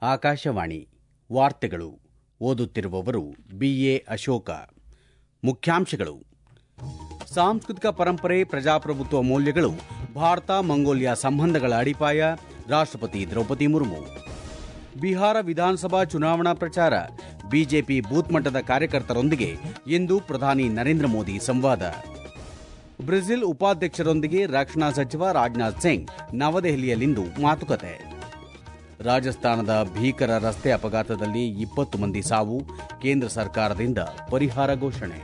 ಆಕಾಶವಾಣಿ ವಾರ್ತೆಗಳು. ಓದುತ್ತಿರುವವರು BA ಅಶೋಕ. ಮುಖ್ಯಾಂಶಗಳು: ಸಾಂಸ್ಕೃತಿಕ ಪರಂಪರೆ, ಪ್ರಜಾಪ್ರಭುತ್ವ ಮೌಲ್ಯಗಳು ಭಾರತ ಮಂಗೋಲಿಯಾ ಸಂಬಂಧಗಳ ಅಡಿಪಾಯ. ರಾಷ್ಟ್ರಪತಿ ದ್ರೌಪದಿ ಮುರ್ಮು. ಬಿಹಾರ ವಿಧಾನಸಭಾ ಚುನಾವಣಾ ಪ್ರಚಾರ. ಬಿಜೆಪಿ ಬೂತ್ ಮಟ್ಟದ ಕಾರ್ಯಕರ್ತರೊಂದಿಗೆ ಇಂದು ಪ್ರಧಾನಿ ನರೇಂದ್ರ ಮೋದಿ ಸಂವಾದ. ಬ್ರೆಜಿಲ್ ಉಪಾಧ್ಯಕ್ಷರೊಂದಿಗೆ ರಕ್ಷಣಾ ಸಚಿವ ರಾಜನಾಥ್ ಸಿಂಗ್ ನವದೆಹಲಿಯಲ್ಲಿಂದು ಮಾತುಕತೆ. ರಾಜಸ್ಥಾನದ ಭೀಕರ ರಸ್ತೆ ಅಪಘಾತದಲ್ಲಿ 20 ಮಂದಿ ಸಾವು. ಕೇಂದ್ರ ಸರ್ಕಾರದಿಂದ ಪರಿಹಾರ ಘೋಷಣೆ.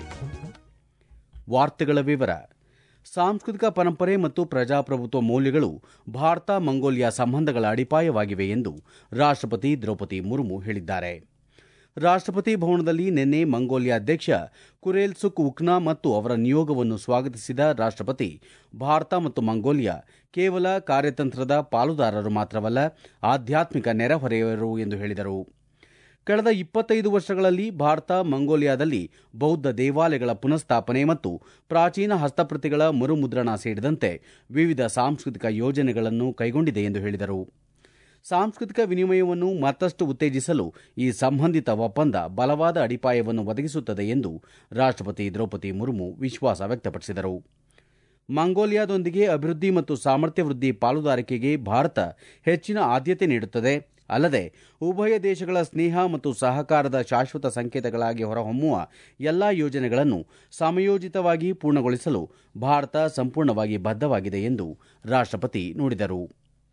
ವಾರ್ತೆಗಳ ವಿವರ. ಸಾಂಸ್ಕೃತಿಕ ಪರಂಪರೆ ಮತ್ತು ಪ್ರಜಾಪ್ರಭುತ್ವ ಮೌಲ್ಯಗಳು ಭಾರತ ಮಂಗೋಲಿಯಾ ಸಂಬಂಧಗಳ ಅಡಿಪಾಯವಾಗಿವೆ ಎಂದು ರಾಷ್ಟ್ರಪತಿ ದ್ರೌಪದಿ ಮುರ್ಮು ಹೇಳಿದ್ದಾರೆ. ರಾಷ್ಟ್ರಪತಿ ಭವನದಲ್ಲಿ ನಿನ್ನೆ ಮಂಗೋಲಿಯಾ ಅಧ್ಯಕ್ಷ ಖುರೇಲ್ಸುಖ್ ಉಕ್ನಾ ಮತ್ತು ಅವರ ನಿಯೋಗವನ್ನು ಸ್ವಾಗತಿಸಿದ ರಾಷ್ಟ್ರಪತಿ, ಭಾರತ ಮತ್ತು ಮಂಗೋಲಿಯಾ ಕೇವಲ ಕಾರ್ಯತಂತ್ರದ ಪಾಲುದಾರರು ಮಾತ್ರವಲ್ಲ, ಆಧ್ಯಾತ್ಮಿಕ ನೆರೆಹೊರೆಯವರು ಎಂದು ಹೇಳಿದರು. ಕಳೆದ 25 ವರ್ಷಗಳಲ್ಲಿ ಭಾರತ ಮಂಗೋಲಿಯಾದಲ್ಲಿ ಬೌದ್ಧ ದೇವಾಲಯಗಳ ಪುನಃಸ್ಥಾಪನೆ ಮತ್ತು ಪ್ರಾಚೀನ ಹಸ್ತಪ್ರತಿಗಳ ಮರುಮುದ್ರಣ ಸೇರಿದಂತೆ ವಿವಿಧ ಸಾಂಸ್ಕೃತಿಕ ಯೋಜನೆಗಳನ್ನು ಕೈಗೊಂಡಿದೆ ಎಂದು ಹೇಳಿದರು. ಸಾಂಸ್ಕೃತಿಕ ವಿನಿಮಯವನ್ನು ಮತ್ತಷ್ಟು ಉತ್ತೇಜಿಸಲು ಈ ಸಂಬಂಧಿತ ಒಪ್ಪಂದ ಬಲವಾದ ಅಡಿಪಾಯವನ್ನು ಒದಗಿಸುತ್ತದೆ ಎಂದು ರಾಷ್ಟ್ರಪತಿ ದ್ರೌಪದಿ ಮುರ್ಮು ವಿಶ್ವಾಸ ವ್ಯಕ್ತಪಡಿಸಿದರು. ಮಂಗೋಲಿಯಾದೊಂದಿಗೆ ಅಭಿವೃದ್ಧಿ ಮತ್ತು ಸಾಮರ್ಥ್ಯ ವೃದ್ಧಿ ಪಾಲುದಾರಿಕೆಗೆ ಭಾರತ ಹೆಚ್ಚಿನ ಆದ್ಯತೆ ನೀಡುತ್ತದೆ. ಅಲ್ಲದೆ ಉಭಯ ದೇಶಗಳ ಸ್ನೇಹ ಮತ್ತು ಸಹಕಾರದ ಶಾಶ್ವತ ಸಂಕೇತಗಳಾಗಿ ಹೊರಹೊಮ್ಮುವ ಎಲ್ಲಾ ಯೋಜನೆಗಳನ್ನು ಸಮಯೋಚಿತವಾಗಿ ಪೂರ್ಣಗೊಳಿಸಲು ಭಾರತ ಸಂಪೂರ್ಣವಾಗಿ ಬದ್ಧವಾಗಿದೆ ಎಂದು ರಾಷ್ಟ್ರಪತಿ ನುಡಿದರು.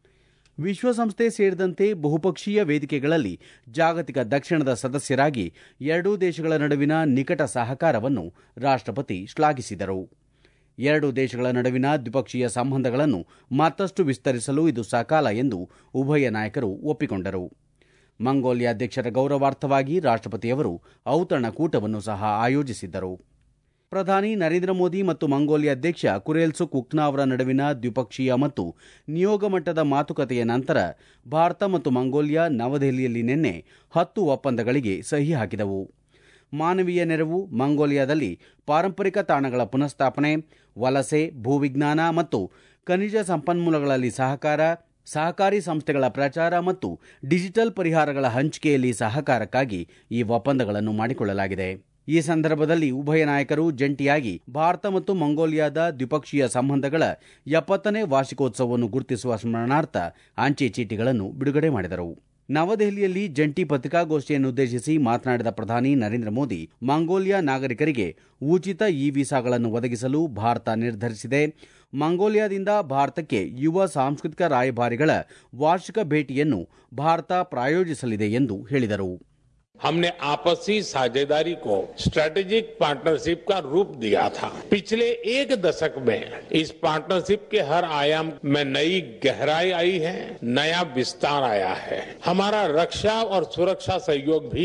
ವಿಶ್ವಸಂಸ್ಥೆ ಸೇರಿದಂತೆ ಬಹುಪಕ್ಷೀಯ ವೇದಿಕೆಗಳಲ್ಲಿ ಜಾಗತಿಕ ದಕ್ಷಿಣದ ಸದಸ್ಯರಾಗಿ ಎರಡೂ ದೇಶಗಳ ನಡುವಿನ ನಿಕಟ ಸಹಕಾರವನ್ನು ರಾಷ್ಟ್ರಪತಿ ಶ್ಲಾಘಿಸಿದರು. ಎರಡೂ ದೇಶಗಳ ನಡುವಿನ ದ್ವಿಪಕ್ಷೀಯ ಸಂಬಂಧಗಳನ್ನು ಮತ್ತಷ್ಟು ವಿಸ್ತರಿಸಲು ಇದು ಸಕಾಲ ಎಂದು ಉಭಯ ನಾಯಕರು ಒಪ್ಪಿಕೊಂಡರು. ಮಂಗೋಲಿಯಾ ಅಧ್ಯಕ್ಷರ ಗೌರವಾರ್ಥವಾಗಿ ರಾಷ್ಟ್ರಪತಿಯವರು ಔತಣಕೂಟವನ್ನು ಸಹ ಆಯೋಜಿಸಿದ್ದರು. ಪ್ರಧಾನಿ ನರೇಂದ್ರ ಮೋದಿ ಮತ್ತು ಮಂಗೋಲಿಯಾ ಅಧ್ಯಕ್ಷ ಖುರೇಲ್ಸುಖ್ ಉಕ್ನಾ ಅವರ ನಡುವಿನ ದ್ವಿಪಕ್ಷೀಯ ಮತ್ತು ನಿಯೋಗ ಮಟ್ಟದ ಮಾತುಕತೆಯ ನಂತರ ಭಾರತ ಮತ್ತು ಮಂಗೋಲಿಯಾ ನವದೆಹಲಿಯಲ್ಲಿ ನಿನ್ನೆ 10 ಒಪ್ಪಂದಗಳಿಗೆ ಸಹಿ ಹಾಕಿದವು. ಮಾನವೀಯ ನೆರವು, ಮಂಗೋಲಿಯಾದಲ್ಲಿ ಪಾರಂಪರಿಕ ತಾಣಗಳ ಪುನಃಸ್ಥಾಪನೆ, ವಲಸೆ, ಭೂವಿಜ್ಞಾನ ಮತ್ತು ಖನಿಜ ಸಂಪನ್ಮೂಲಗಳಲ್ಲಿ ಸಹಕಾರ, ಸಹಕಾರಿ ಸಂಸ್ಥೆಗಳ ಪ್ರಚಾರ ಮತ್ತು ಡಿಜಿಟಲ್ ಪರಿಹಾರಗಳ ಹಂಚಿಕೆಯಲ್ಲಿ ಸಹಕಾರಕ್ಕಾಗಿ ಈ ಒಪ್ಪಂದಗಳನ್ನು ಮಾಡಿಕೊಳ್ಳಲಾಗಿದೆ. ಈ ಸಂದರ್ಭದಲ್ಲಿ ಉಭಯ ನಾಯಕರು ಜಂಟಿಯಾಗಿ ಭಾರತ ಮತ್ತು ಮಂಗೋಲಿಯಾದ ದ್ವಿಪಕ್ಷೀಯ ಸಂಬಂಧಗಳ 70ನೇ ವಾರ್ಷಿಕೋತ್ಸವವನ್ನು ಗುರುತಿಸುವ ಸ್ಮರಣಾರ್ಥ ಅಂಚೆ ಚೀಟಿಗಳನ್ನು ಬಿಡುಗಡೆ ಮಾಡಿದರು. ನವದೆಹಲಿಯಲ್ಲಿ ಜಂಟಿ ಪತ್ರಿಕಾಗೋಷ್ಠಿಯನ್ನುದ್ದೇಶಿಸಿ ಮಾತನಾಡಿದ ಪ್ರಧಾನಿ ನರೇಂದ್ರ ಮೋದಿ, ಮಂಗೋಲಿಯಾ ನಾಗರಿಕರಿಗೆ ಉಚಿತ ವೀಸಾಗಳನ್ನು ಒದಗಿಸಲು ಭಾರತ ನಿರ್ಧರಿಸಿದೆ. ಮಂಗೋಲಿಯಾದಿಂದ ಭಾರತಕ್ಕೆ ಯುವ ಸಾಂಸ್ಕೃತಿಕ ರಾಯಭಾರಿಗಳ ವಾರ್ಷಿಕ ಭೇಟಿಯನ್ನು ಭಾರತ ಪ್ರಾಯೋಜಿಸಲಿದೆ ಎಂದು ಹೇಳಿದರು. हमने आपसी साझेदारी को स्ट्रेटेजिक पार्टनरशिप का रूप दिया था. पिछले एक दशक में इस पार्टनरशिप के हर आयाम में नई गहराई आई है, नया विस्तार आया है. हमारा रक्षा और सुरक्षा सहयोग भी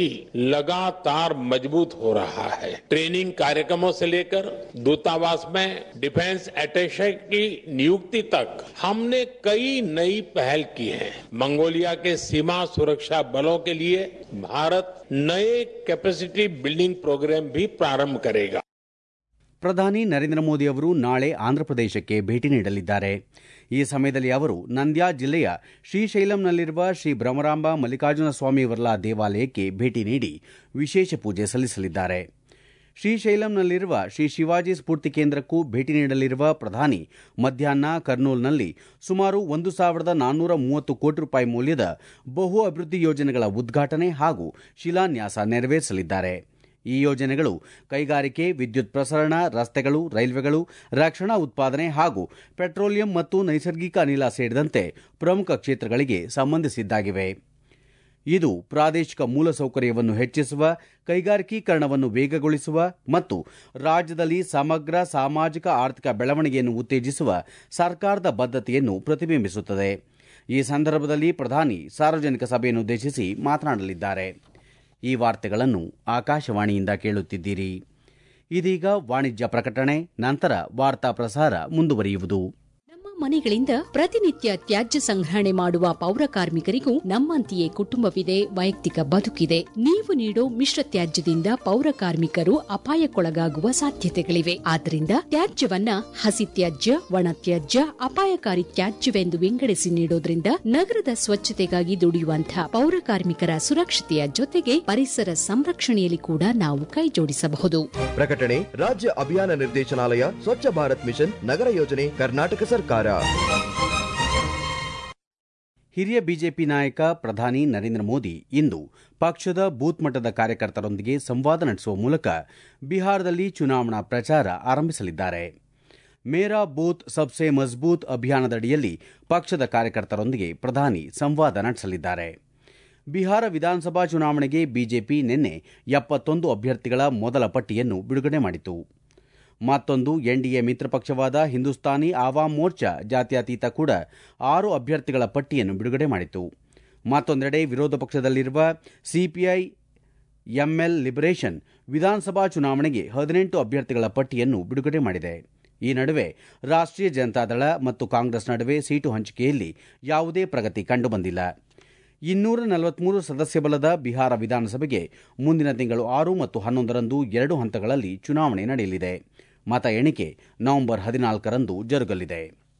लगातार मजबूत हो रहा है. ट्रेनिंग कार्यक्रमों से लेकर दूतावास में डिफेंस अटैचे की नियुक्ति तक हमने कई नई पहल की है. मंगोलिया के सीमा सुरक्षा बलों के लिए भारत नए कैपेसिटी बिल्डिंग प्रोग्राम भी प्रारंभ करेगा. ಪ್ರಧಾನಿ ನರೇಂದ್ರ ಮೋದಿ ಅವರು ನಾಳೆ ಆಂಧ್ರಪ್ರದೇಶಕ್ಕೆ ಭೇಟಿ ನೀಡಲಿದ್ದಾರೆ. ಈ ಸಮಯದಲ್ಲಿ ಅವರು ನಂದ್ಯಾ ಜಿಲ್ಲೆಯ ಶ್ರೀಶೈಲಂನಲ್ಲಿರುವ ಶ್ರೀ ಭ್ರಮರಾಂಬ ಮಲ್ಲಿಕಾರ್ಜುನ ಸ್ವಾಮಿ ವರ್ಲಾ ದೇವಾಲಯಕ್ಕೆ ಭೇಟಿ ನೀಡಿ ವಿಶೇಷ ಪೂಜೆ ಸಲ್ಲಿಸಲಿದ್ದಾರೆ. ಶ್ರೀಶೈಲಂನಲ್ಲಿರುವ ಶ್ರೀ ಶಿವಾಜಿ ಸ್ಫೂರ್ತಿ ಕೇಂದ್ರಕ್ಕೂ ಭೇಟಿ ನೀಡಲಿರುವ ಪ್ರಧಾನಿ ಮಧ್ಯಾಹ್ನ ಕರ್ನೂಲ್ನಲ್ಲಿ ಸುಮಾರು 1,430 ಕೋಟಿ ರೂಪಾಯಿ ಮೌಲ್ಯದ ಬಹು ಅಭಿವೃದ್ಧಿ ಯೋಜನೆಗಳ ಉದ್ಘಾಟನೆ ಹಾಗೂ ಶಿಲಾನ್ಯಾಸ ನೆರವೇರಿಸಲಿದ್ದಾರೆ. ಈ ಯೋಜನೆಗಳು ಕೈಗಾರಿಕೆ, ವಿದ್ಯುತ್ ಪ್ರಸರಣ, ರಸ್ತೆಗಳು, ರೈಲ್ವೆಗಳು, ರಕ್ಷಣಾ ಉತ್ಪಾದನೆ ಹಾಗೂ ಪೆಟ್ರೋಲಿಯಂ ಮತ್ತು ನೈಸರ್ಗಿಕ ಅನಿಲ ಸೇರಿದಂತೆ ಪ್ರಮುಖ ಕ್ಷೇತ್ರಗಳಿಗೆ ಸಂಬಂಧಿಸಿದ್ದಾಗಿವೆ. ಇದು ಪ್ರಾದೇಶಿಕ ಮೂಲಸೌಕರ್ಯವನ್ನು ಹೆಚ್ಚಿಸುವ, ಕೈಗಾರಿಕೀಕರಣವನ್ನು ವೇಗಗೊಳಿಸುವ ಮತ್ತು ರಾಜ್ಯದಲ್ಲಿ ಸಮಗ್ರ ಸಾಮಾಜಿಕ ಆರ್ಥಿಕ ಬೆಳವಣಿಗೆಯನ್ನು ಉತ್ತೇಜಿಸುವ ಸರ್ಕಾರದ ಬದ್ಧತೆಯನ್ನು ಪ್ರತಿಬಿಂಬಿಸುತ್ತದೆ. ಈ ಸಂದರ್ಭದಲ್ಲಿ ಪ್ರಧಾನಿ ಸಾರ್ವಜನಿಕ ಸಭೆಯನ್ನುದ್ದೇಶಿಸಿ ಮಾತನಾಡಲಿದ್ದಾರೆ. ಈ ವಾರ್ತೆಗಳನ್ನು ಆಕಾಶವಾಣಿಯಿಂದ ಕೇಳುತ್ತಿದ್ದೀರಿ. ಇದೀಗ ವಾಣಿಜ್ಯ ಪ್ರಕಟಣೆ, ನಂತರ ವಾರ್ತಾ ಪ್ರಸಾರ ಮುಂದುವರಿಯುವುದು. ನಮ್ಮ ಮನೆಗಳಿಂದ ಪ್ರತಿನಿತ್ಯ ತ್ಯಾಜ್ಯ ಸಂಗ್ರಹಣೆ ಮಾಡುವ ಪೌರ ಕಾರ್ಮಿಕರಿಗೂ ನಮ್ಮಂತೆಯೇ ಕುಟುಂಬವಿದೆ, ವೈಯಕ್ತಿಕ ಬದುಕಿದೆ. ನೀವು ನೀಡೋ ಮಿಶ್ರ ತ್ಯಾಜ್ಯದಿಂದ ಪೌರ ಕಾರ್ಮಿಕರು ಅಪಾಯಕ್ಕೊಳಗಾಗುವ ಸಾಧ್ಯತೆಗಳಿವೆ. ಆದ್ದರಿಂದ ತ್ಯಾಜ್ಯವನ್ನ ಹಸಿ ತ್ಯಾಜ್ಯ, ಒಣ ತ್ಯಾಜ್ಯ, ಅಪಾಯಕಾರಿ ತ್ಯಾಜ್ಯವೆಂದು ವಿಂಗಡಿಸಿ ನೀಡೋದ್ರಿಂದ ನಗರದ ಸ್ವಚ್ಛತೆಗಾಗಿ ದುಡಿಯುವಂತಹ ಪೌರ ಕಾರ್ಮಿಕರ ಸುರಕ್ಷತೆಯ ಜೊತೆಗೆ ಪರಿಸರ ಸಂರಕ್ಷಣೆಯಲ್ಲಿ ಕೂಡ ನಾವು ಕೈಜೋಡಿಸಬಹುದು. ಪ್ರಕಟಣೆ ರಾಜ್ಯ ಅಭಿಯಾನ ನಿರ್ದೇಶನಾಲಯ, ಸ್ವಚ್ಛ ಭಾರತ್ ಮಿಷನ್, ನಗರ ಯೋಜನೆ, ಕರ್ನಾಟಕ ಸರ್ಕಾರ. ಹಿರಿಯ ಬಿಜೆಪಿ ನಾಯಕ ಪ್ರಧಾನಿ ನರೇಂದ್ರ ಮೋದಿ ಇಂದು ಪಕ್ಷದ ಬೂತ್ ಮಟ್ಟದ ಕಾರ್ಯಕರ್ತರೊಂದಿಗೆ ಸಂವಾದ ನಡೆಸುವ ಮೂಲಕ ಬಿಹಾರದಲ್ಲಿ ಚುನಾವಣಾ ಪ್ರಚಾರ ಆರಂಭಿಸಲಿದ್ದಾರೆ. ಮೇರಾ ಬೂತ್ ಸಬ್ಸೆ ಮಜಬೂತ್ ಅಭಿಯಾನದಡಿಯಲ್ಲಿ ಪಕ್ಷದ ಕಾರ್ಯಕರ್ತರೊಂದಿಗೆ ಪ್ರಧಾನಿ ಸಂವಾದ ನಡೆಸಲಿದ್ದಾರೆ. ಬಿಹಾರ ವಿಧಾನಸಭಾ ಚುನಾವಣೆಗೆ ಬಿಜೆಪಿ ನಿನ್ನೆ 71 ಅಭ್ಯರ್ಥಿಗಳ ಮೊದಲ ಪಟ್ಟಿಯನ್ನು ಬಿಡುಗಡೆ ಮಾಡಿತು. ಮತ್ತೊಂದು ಎನ್ಡಿಎ ಮಿತ್ರ ಪಕ್ಷವಾದ ಹಿಂದೂಸ್ತಾನಿ ಆವಾಮ್ ಮೋರ್ಚಾ ಜಾತ್ಯತೀತ ಕೂಡ 6 ಅಭ್ಯರ್ಥಿಗಳ ಪಟ್ಟಿಯನ್ನು ಬಿಡುಗಡೆ ಮಾಡಿತು. ಮತ್ತೊಂದೆಡೆ ವಿರೋಧ ಪಕ್ಷದಲ್ಲಿರುವ ಸಿಪಿಐ ಎಂಎಲ್ ಲಿಬರೇಷನ್ ವಿಧಾನಸಭಾ ಚುನಾವಣೆಗೆ 18 ಅಭ್ಯರ್ಥಿಗಳ ಪಟ್ಟಿಯನ್ನು ಬಿಡುಗಡೆ ಮಾಡಿದೆ. ಈ ನಡುವೆ ರಾಷ್ಟ್ರೀಯ ಜನತಾದಳ ಮತ್ತು ಕಾಂಗ್ರೆಸ್ ನಡುವೆ ಸೀಟು ಹಂಚಿಕೆಯಲ್ಲಿ ಯಾವುದೇ ಪ್ರಗತಿ ಕಂಡುಬಂದಿಲ್ಲ. 243 ಸದಸ್ಯ ಬಲದ ಬಿಹಾರ ವಿಧಾನಸಭೆಗೆ ಮುಂದಿನ ತಿಂಗಳು 6 ಮತ್ತು 11ರಂದು 2 ಹಂತಗಳಲ್ಲಿ ಚುನಾವಣೆ ನಡೆಯಲಿದೆ. ಮತ ಎಣಿಕೆ ನವೆಂಬರ್ 14ರಂದು ಜರುಗಲಿದೆ.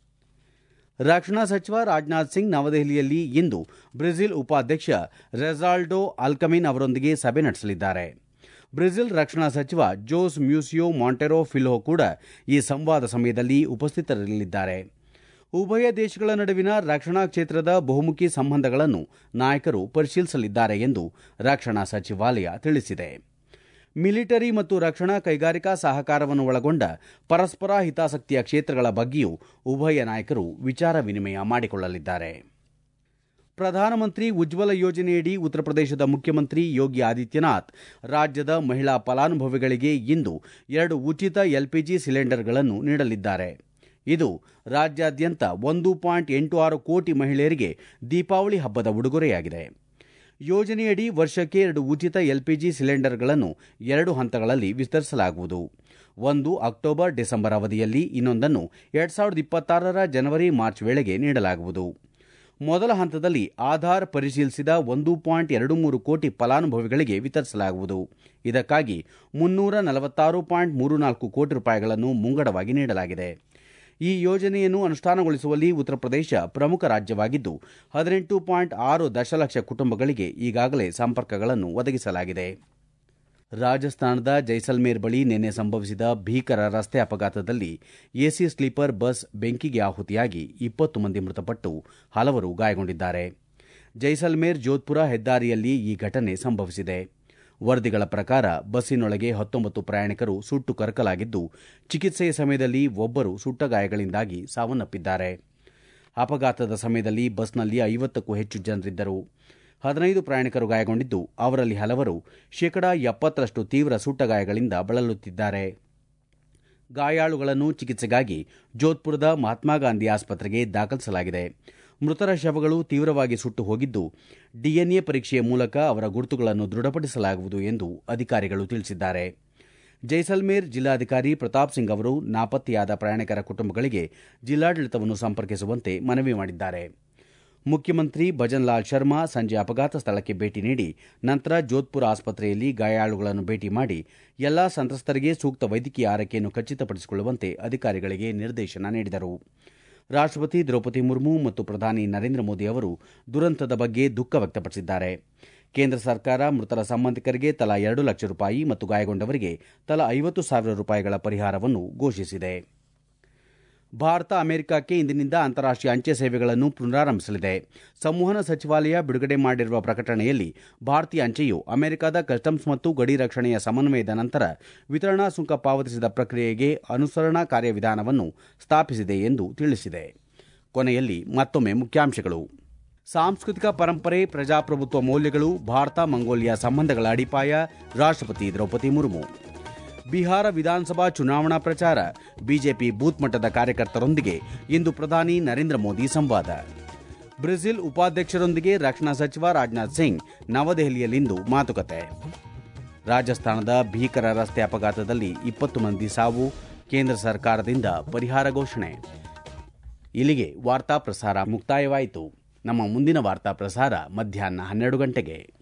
ರಕ್ಷಣಾ ಸಚಿವ ರಾಜನಾಥ್ ಸಿಂಗ್ ನವದೆಹಲಿಯಲ್ಲಿ ಇಂದು ಬ್ರೆಜಿಲ್ ಉಪಾಧ್ಯಕ್ಷ ರೆಜಾಲ್ಡೋ ಅಲ್ಕಮಿನ್ ಅವರೊಂದಿಗೆ ಸಭೆ ನಡೆಸಲಿದ್ದಾರೆ. ಬ್ರೆಜಿಲ್ ರಕ್ಷಣಾ ಸಚಿವ ಜೋಸ್ ಮ್ಯೂಸಿಯೋ ಮಾಂಟೆರೋ ಫಿಲ್ಹೋ ಕೂಡ ಈ ಸಂವಾದ ಸಮಯದಲ್ಲಿ ಉಪಸ್ಥಿತರಿರಲಿದ್ದಾರೆ. ಉಭಯ ದೇಶಗಳ ನಡುವಿನ ರಕ್ಷಣಾ ಕ್ಷೇತ್ರದ ಬಹುಮುಖಿ ಸಂಬಂಧಗಳನ್ನು ನಾಯಕರು ಪರಿಶೀಲಿಸಲಿದ್ದಾರೆ ಎಂದು ರಕ್ಷಣಾ ಸಚಿವಾಲಯ ತಿಳಿಸಿದೆ. ಮಿಲಿಟರಿ ಮತ್ತು ರಕ್ಷಣಾ ಕೈಗಾರಿಕಾ ಸಹಕಾರವನ್ನು ಒಳಗೊಂಡ ಪರಸ್ಪರ ಹಿತಾಸಕ್ತಿಯ ಕ್ಷೇತ್ರಗಳ ಬಗ್ಗೆಯೂ ಉಭಯ ನಾಯಕರು ವಿಚಾರ ವಿನಿಮಯ ಮಾಡಿಕೊಳ್ಳಲಿದ್ದಾರೆ. ಪ್ರಧಾನಮಂತ್ರಿ ಉಜ್ವಲ ಯೋಜನೆಯಡಿ ಉತ್ತರ ಪ್ರದೇಶದ ಮುಖ್ಯಮಂತ್ರಿ ಯೋಗಿ ಆದಿತ್ಯನಾಥ್ ರಾಜ್ಯದ ಮಹಿಳಾ ಫಲಾನುಭವಿಗಳಿಗೆ ಇಂದು 2 ಉಚಿತ ಎಲ್ಪಿಜಿ ಸಿಲಿಂಡರ್ಗಳನ್ನು ನೀಡಲಿದ್ದಾರೆ. ಇದು ರಾಜ್ಯಾದ್ಯಂತ 1.86 ಕೋಟಿ ಮಹಿಳೆಯರಿಗೆ ದೀಪಾವಳಿ ಹಬ್ಬದ ಉಡುಗೊರೆಯಾಗಿದೆ. ಯೋಜನೆಯಡಿ ವರ್ಷಕ್ಕೆ 2 ಉಚಿತ ಎಲ್ಪಿಜಿ ಸಿಲಿಂಡರ್ಗಳನ್ನು 2 ಹಂತಗಳಲ್ಲಿ ವಿತರಿಸಲಾಗುವುದು. ಒಂದು ಅಕ್ಟೋಬರ್ ಡಿಸೆಂಬರ್ ಅವಧಿಯಲ್ಲಿ, ಇನ್ನೊಂದನ್ನು 2026ರ ಜನವರಿ ಮಾರ್ಚ್ ವೇಳೆಗೆ ನೀಡಲಾಗುವುದು. ಮೊದಲ ಹಂತದಲ್ಲಿ ಆಧಾರ್ ಪರಿಶೀಲಿಸಿದ 1.23 ಕೋಟಿ ಫಲಾನುಭವಿಗಳಿಗೆ ವಿತರಿಸಲಾಗುವುದು. ಇದಕ್ಕಾಗಿ 346.34 ಕೋಟಿ ರೂಪಾಯಿಗಳನ್ನು ಮುಂಗಡವಾಗಿ ನೀಡಲಾಗಿದೆ. ಈ ಯೋಜನೆಯನ್ನು ಅನುಷ್ಠಾನಗೊಳಿಸುವಲ್ಲಿ ಉತ್ತರ ಪ್ರದೇಶ ಪ್ರಮುಖ ರಾಜ್ಯವಾಗಿದ್ದು 18.6 ದಶಲಕ್ಷ ಕುಟುಂಬಗಳಿಗೆ ಈಗಾಗಲೇ ಸಂಪರ್ಕಗಳನ್ನು ಒದಗಿಸಲಾಗಿದೆ. ರಾಜಸ್ಥಾನದ ಜೈಸಲ್ಮೇರ್ ಬಳಿ ನಿನ್ನೆ ಸಂಭವಿಸಿದ ಭೀಕರ ರಸ್ತೆ ಅಪಘಾತದಲ್ಲಿ ಎಸಿ ಸ್ಲೀಪರ್ ಬಸ್ ಬೆಂಕಿಗೆ ಆಹುತಿಯಾಗಿ 20 ಮಂದಿ ಮೃತಪಟ್ಟು ಹಲವರು ಗಾಯಗೊಂಡಿದ್ದಾರೆ. ಜೈಸಲ್ಮೇರ್ ಜೋಧ್ಪುರ ಹೆದ್ದಾರಿಯಲ್ಲಿ ಈ ಘಟನೆ ಸಂಭವಿಸಿದೆ. ವರದಿಗಳ ಪ್ರಕಾರ ಬಸ್ಸಿನೊಳಗೆ 19 ಪ್ರಯಾಣಿಕರು ಸುಟ್ಟು ಕರಕಲಾಗಿದ್ದು, ಚಿಕಿತ್ಸೆಯ ಸಮಯದಲ್ಲಿ ಒಬ್ಬರು ಸುಟ್ಟ ಗಾಯಗಳಿಂದಾಗಿ ಸಾವನ್ನಪ್ಪಿದ್ದಾರೆ. ಅಪಘಾತದ ಸಮಯದಲ್ಲಿ ಬಸ್ನಲ್ಲಿ 50ಕ್ಕೂ ಹೆಚ್ಚು ಜನರಿದ್ದರು. 15 ಪ್ರಯಾಣಿಕರು ಗಾಯಗೊಂಡಿದ್ದು, ಅವರಲ್ಲಿ ಹಲವರು 70% ತೀವ್ರ ಸುಟ್ಟ ಗಾಯಗಳಿಂದ ಬಳಲುತ್ತಿದ್ದಾರೆ. ಗಾಯಾಳುಗಳನ್ನು ಚಿಕಿತ್ಸೆಗಾಗಿ ಜೋಧ್ಪುರದ ಮಹಾತ್ಮ ಗಾಂಧಿ ಆಸ್ಪತ್ರೆಗೆ ದಾಖಲಿಸಲಾಗಿದೆ. ಮೃತರ ಶವಗಳು ತೀವ್ರವಾಗಿ ಸುಟ್ಟು ಹೋಗಿದ್ದು, ಡಿಎನ್ಎ ಪರೀಕ್ಷೆಯ ಮೂಲಕ ಅವರ ಗುರುತುಗಳನ್ನು ದೃಢಪಡಿಸಲಾಗುವುದು ಎಂದು ಅಧಿಕಾರಿಗಳು ತಿಳಿಸಿದ್ದಾರೆ. ಜೈಸಲ್ಮೇರ್ ಜಿಲ್ಲಾಧಿಕಾರಿ ಪ್ರತಾಪ್ ಸಿಂಗ್ ಅವರು ನಾಪತ್ತೆಯಾದ ಪ್ರಯಾಣಿಕರ ಕುಟುಂಬಗಳಿಗೆ ಜಿಲ್ಲಾಡಳಿತವನ್ನು ಸಂಪರ್ಕಿಸುವಂತೆ ಮನವಿ ಮಾಡಿದ್ದಾರೆ. ಮುಖ್ಯಮಂತ್ರಿ ಭಜನ್ ಲಾಲ್ ಶರ್ಮಾ ಸಂಜೆ ಅಪಘಾತ ಸ್ಥಳಕ್ಕೆ ಭೇಟಿ ನೀಡಿ ನಂತರ ಜೋಧ್ಪುರ ಆಸ್ಪತ್ರೆಯಲ್ಲಿ ಗಾಯಾಳುಗಳನ್ನು ಭೇಟಿ ಮಾಡಿ ಎಲ್ಲಾ ಸಂತ್ರಸ್ತರಿಗೆ ಸೂಕ್ತ ವೈದ್ಯಕೀಯ ಆರೈಕೆಯನ್ನು ಖಚಿತಪಡಿಸಿಕೊಳ್ಳುವಂತೆ ಅಧಿಕಾರಿಗಳಿಗೆ ನಿರ್ದೇಶನ ನೀಡಿದರು. ರಾಷ್ಟ್ರಪತಿ ದ್ರೌಪದಿ ಮುರ್ಮು ಮತ್ತು ಪ್ರಧಾನಿ ನರೇಂದ್ರ ಮೋದಿ ಅವರು ದುರಂತದ ಬಗ್ಗೆ ದುಃಖ ವ್ಯಕ್ತಪಡಿಸಿದ್ದಾರೆ. ಕೇಂದ್ರ ಸರ್ಕಾರ ಮೃತರ ಸಂಬಂಧಿಕರಿಗೆ ತಲಾ 2 ಲಕ್ಷ ರೂಪಾಯಿ ಮತ್ತು ಗಾಯಗೊಂಡವರಿಗೆ ತಲಾ 50,000 ರೂಪಾಯಿಗಳ ಪರಿಹಾರವನ್ನು ಘೋಷಿಸಿದೆ. ಭಾರತ ಅಮೆರಿಕಕ್ಕೆ ಇಂದಿನಿಂದ ಅಂತಾರಾಷ್ಟೀಯ ಅಂಚೆ ಸೇವೆಗಳನ್ನು ಪುನರಾರಂಭಿಸಲಿದೆ. ಸಂವಹನ ಸಚಿವಾಲಯ ಬಿಡುಗಡೆ ಮಾಡಿರುವ ಪ್ರಕಟಣೆಯಲ್ಲಿ ಭಾರತೀಯ ಅಂಚೆಯು ಅಮೆರಿಕದ ಕಸ್ಟಮ್ಸ್ ಮತ್ತು ಗಡಿ ರಕ್ಷಣೆಯ ಸಮನ್ವಯದ ನಂತರ ವಿತರಣಾ ಸುಂಕ ಪಾವತಿಸಿದ ಪ್ರಕ್ರಿಯೆಗೆ ಅನುಸರಣಾ ಕಾರ್ಯವಿಧಾನವನ್ನು ಸ್ಥಾಪಿಸಿದೆ ಎಂದು ತಿಳಿಸಿದೆ. ಕೊನೆಯಲ್ಲಿ ಮತ್ತೊಮ್ಮೆ ಮುಖ್ಯಾಂಶಗಳು. ಸಾಂಸ್ಕೃತಿಕ ಪರಂಪರೆ, ಪ್ರಜಾಪ್ರಭುತ್ವ ಮೌಲ್ಯಗಳು ಭಾರತ ಮಂಗೋಲಿಯಾ ಸಂಬಂಧಗಳ ಅಡಿಪಾಯ, ರಾಷ್ಟ್ರಪತಿ ದ್ರೌಪದಿ ಮುರ್ಮು. ಬಿಹಾರ ವಿಧಾನಸಭಾ ಚುನಾವಣಾ ಪ್ರಚಾರ, ಬಿಜೆಪಿ ಬೂತ್ ಮಟ್ಟದ ಕಾರ್ಯಕರ್ತರೊಂದಿಗೆ ಇಂದು ಪ್ರಧಾನಿ ನರೇಂದ್ರ ಮೋದಿ ಸಂವಾದ. ಬ್ರೆಜಿಲ್ ಉಪಾಧ್ಯಕ್ಷರೊಂದಿಗೆ ರಕ್ಷಣಾ ಸಚಿವ ರಾಜನಾಥ್ ಸಿಂಗ್ ನವದೆಹಲಿಯಲ್ಲಿಂದು ಮಾತುಕತೆ. ರಾಜಸ್ಥಾನದ ಭೀಕರ ರಸ್ತೆ ಅಪಘಾತದಲ್ಲಿ 20 ಮಂದಿ ಸಾವು, ಕೇಂದ್ರ ಸರ್ಕಾರದಿಂದ ಪರಿಹಾರ ಘೋಷಣೆ. ಇಲ್ಲಿಗೆ ವಾರ್ತಾ ಪ್ರಸಾರ ಮುಕ್ತಾಯವಾಯಿತು. ನಮ್ಮ ಮುಂದಿನ ವಾರ್ತಾ ಪ್ರಸಾರ ಮಧ್ಯಾಹ್ನ 12 ಗಂಟೆಗೆ.